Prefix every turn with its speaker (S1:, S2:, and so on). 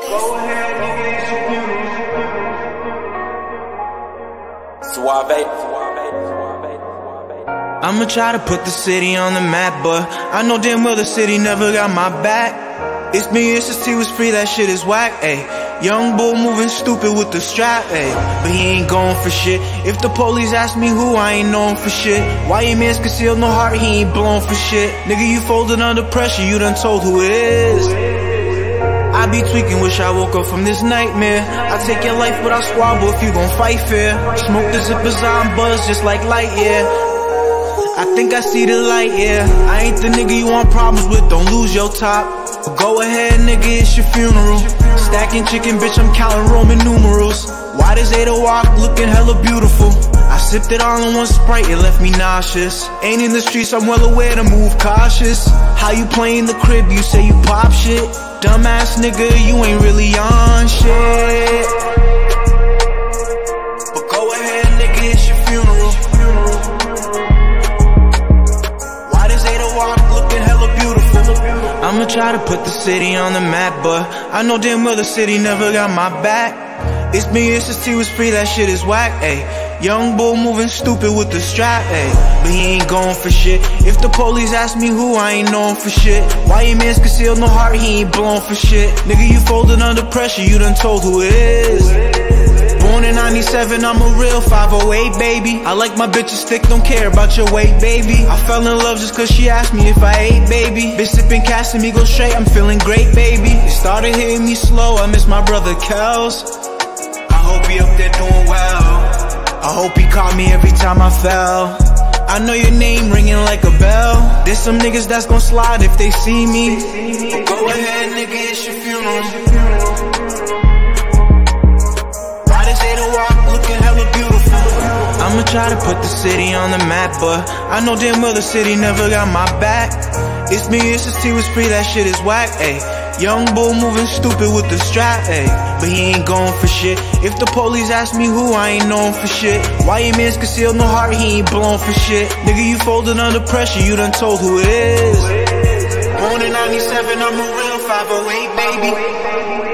S1: Suave.
S2: I'ma try to put the city on the map, but I know damn well the city never got my back. It's been years since he was free, that shit is whack, ayy. Young bull moving stupid with the strap, ayy. But he ain't going for shit. If the police ask me who, I ain't known for shit. Why your man's concealed no heart, he ain't blown for shit. Nigga, you folded under pressure, you done told who it is. I be tweaking, wish I woke up from this nightmare. I take your life without squabble if you gon' fight fair. Smoke the zippers on buzz just like light, yeah. I think I see the light, yeah. I ain't the nigga you want problems with, don't lose your top. But go ahead, nigga, it's your funeral. Stacking chicken, bitch, I'm counting Roman numerals. Why does Ada walk looking hella beautiful? I sipped it all in one Sprite, it left me nauseous. Ain't in the streets, I'm well aware to move cautious. How you play in the crib, you say you pop shit. Dumbass nigga, you ain't really on shit. But go ahead, nigga, it's your funeral. Why does Ada walk looking hella beautiful? I'ma try to put the city on the map, but I know damn well the city never got my back. It's been years since he was free, that shit is whack, ayy. Young bull moving stupid with the strap, ayy. But he ain't going for shit. If the police ask me who, I ain't known for shit. Why your man's concealed no heart, he ain't blown for shit. Nigga, you folded under pressure, you done told who it is. Born in 97, I'm a real 508, baby. I like my bitches thick, don't care about your weight, baby. I fell in love just cause she asked me if I ate, baby. Bitch sipping cash and me go straight, I'm feeling great, baby. It started hitting me slow, I miss my brother Kels. I hope he up there doing well. I hope he caught me every time I fell. I know your name ringing like a bell. There's some niggas that's gon' slide if they see me. But go ahead, nigga, it's your funeral. Why does Ada walk looking hella beautiful? I'ma try to put the city on the map, but I know damn well the city never got my back. It's been years since he was free, that shit is whack, ayy. Young bull moving stupid with the strap, ayy. But he ain't going for shit. If the police ask me who, I ain't known for shit. Why your man's concealed no heart, he ain't blown for shit. Nigga, you folded under pressure, you done told who it is. Born in 97, I'm a real 508, baby.